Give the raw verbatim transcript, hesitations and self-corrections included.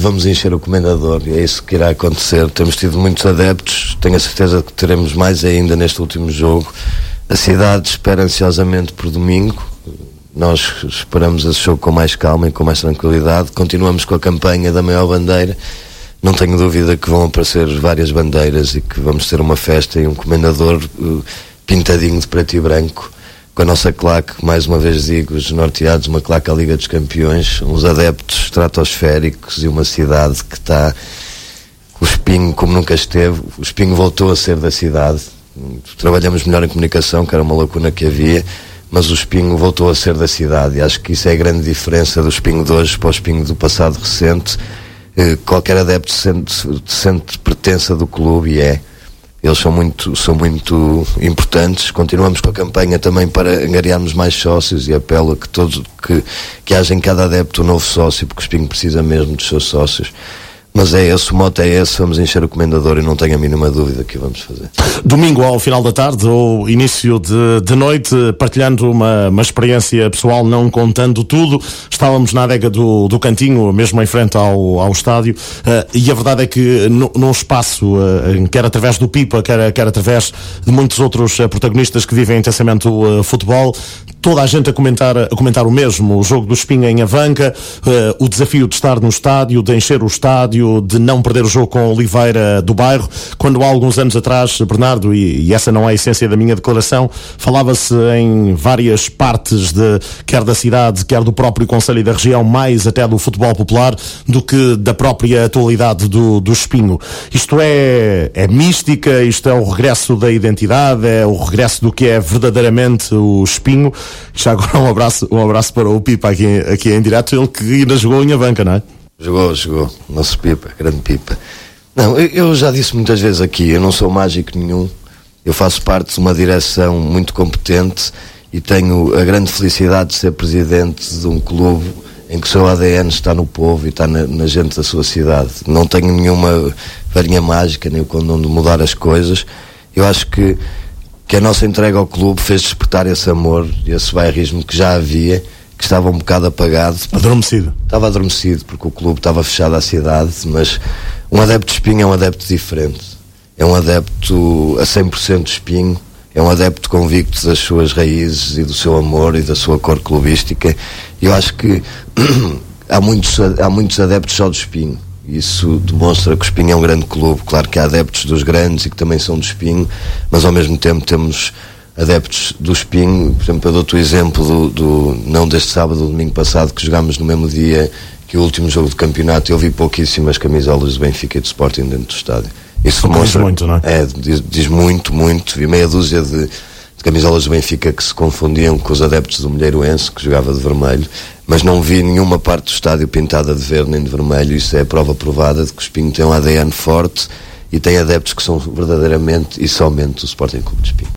vamos encher o Comendador, e é isso que irá acontecer. Temos tido muitos adeptos, tenho a certeza que teremos mais ainda neste último jogo. A cidade espera ansiosamente por domingo. Nós esperamos esse jogo com mais calma e com mais tranquilidade. Continuamos com a campanha da maior bandeira. Não tenho dúvida que vão aparecer várias bandeiras e que vamos ter uma festa e um Comendador uh, pintadinho de preto e branco, com a nossa claque, mais uma vez digo, os norteados, uma claque à Liga dos Campeões, uns adeptos estratosféricos e uma cidade que está, o Espinho como nunca esteve. O Espinho voltou a ser da cidade. Trabalhamos melhor em comunicação, que era uma lacuna que havia, mas o Espinho voltou a ser da cidade, e acho que isso é a grande diferença do Espinho de hoje para o Espinho do passado recente. Eh, qualquer adepto sente, sente pertença do clube, e é. Eles são muito, são muito importantes. Continuamos com a campanha também para angariarmos mais sócios, e apelo a que todos, que, que haja em cada adepto um novo sócio, porque o Espinho precisa mesmo dos seus sócios. Mas é esse, o mote é esse, vamos encher o Comendador e não tenho a mínima dúvida que o vamos fazer. Domingo ao final da tarde ou início de, de noite, partilhando uma, uma experiência pessoal, não contando tudo, estávamos na adega do, do Cantinho, mesmo em frente ao, ao estádio, uh, e a verdade é que no, num espaço, uh, quer através do Pipa, quer, quer através de muitos outros uh, protagonistas que vivem intensamente o uh, futebol, toda a gente a comentar, a comentar o mesmo, o jogo do Espinho em Avanca, uh, o desafio de estar no estádio, de encher o estádio, de não perder o jogo com a Oliveira do Bairro, quando há alguns anos atrás, Bernardo, e, e essa não é a essência da minha declaração, falava-se em várias partes, de, quer da cidade, quer do próprio concelho e da região, mais até do futebol popular, do que da própria atualidade do, do Espinho. Isto é, é mística, isto é o regresso da identidade, é o regresso do que é verdadeiramente o Espinho. Já agora um abraço, um abraço para o Pipa aqui, aqui em direto, ele que ainda jogou em Avanca, não é? Jogou, jogou. Nosso Pipa, grande Pipa. Não, eu, eu já disse muitas vezes aqui, eu não sou mágico nenhum. Eu faço parte de uma direção muito competente e tenho a grande felicidade de ser presidente de um clube em que o seu A D N está no povo e está na, na gente da sua cidade. Não tenho nenhuma varinha mágica, nem o condão de mudar as coisas. Eu acho que, que a nossa entrega ao clube fez despertar esse amor, esse bairrismo que já havia, que estava um bocado apagado. Adormecido. Estava adormecido, porque o clube estava fechado à cidade, mas um adepto de Espinho é um adepto diferente. É um adepto a cem por cento de Espinho, é um adepto convicto das suas raízes e do seu amor e da sua cor clubística. E eu acho que há, muitos, há muitos adeptos só do Espinho. Isso demonstra que o Espinho é um grande clube. Claro que há adeptos dos grandes e que também são do Espinho, mas ao mesmo tempo temos adeptos do Espinho. Por exemplo, eu dou-te o exemplo do, do, não deste sábado, do domingo passado, que jogámos no mesmo dia que o último jogo de campeonato. Eu vi pouquíssimas camisolas do Benfica e do Sporting dentro do estádio. Isso demonstra, diz muito, não é? É, diz, diz muito, muito. Vi meia dúzia de, de camisolas do Benfica que se confundiam com os adeptos do Milheiroense, que jogava de vermelho, mas não vi nenhuma parte do estádio pintada de verde nem de vermelho. Isso é a prova provada de que o Espinho tem um A D N forte e tem adeptos que são verdadeiramente e somente o Sporting Clube de Espinho.